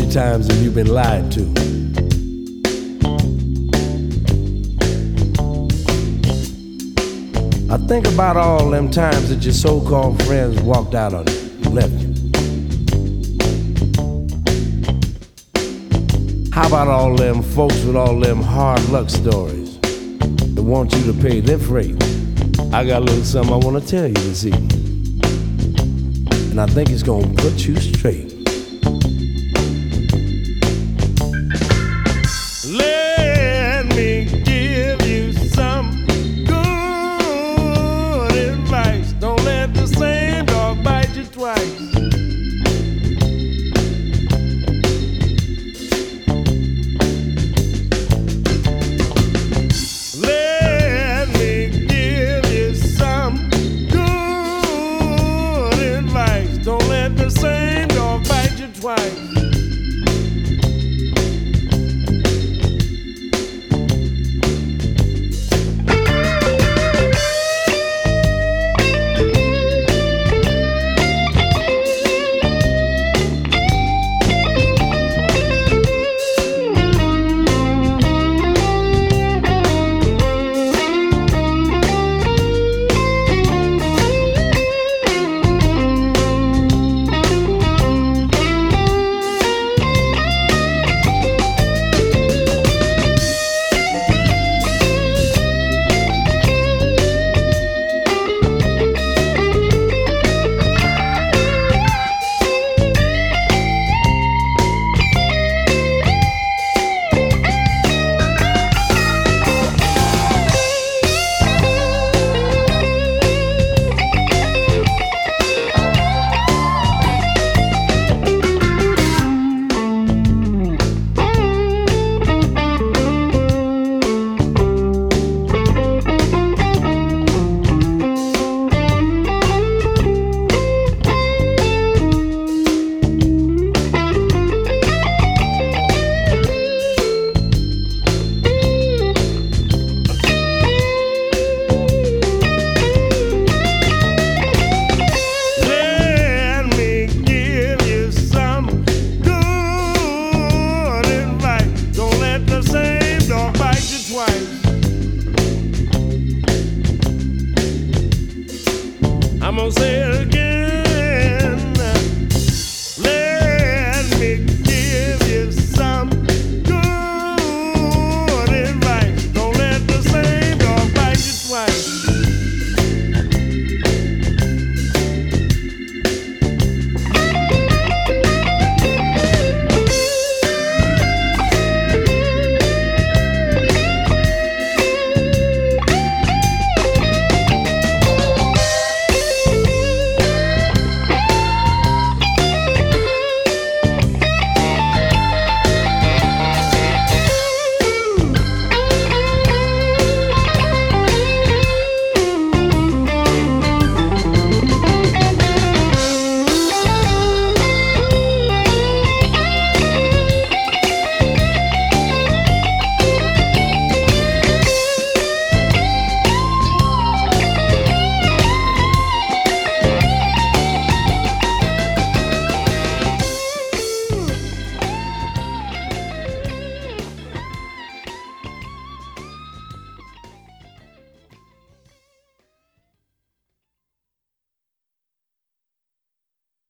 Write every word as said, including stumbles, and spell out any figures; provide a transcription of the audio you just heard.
times have you been lied to? I think about all them times that your so-called friends walked out on you, left you. How about all them folks with all them hard luck stories that want you to pay their freight? I got a little something I want to tell you this evening, and I think it's gonna put you straight. Let me give you some good advice. Don't let the same dog bite you twice. I'm gonna say it again.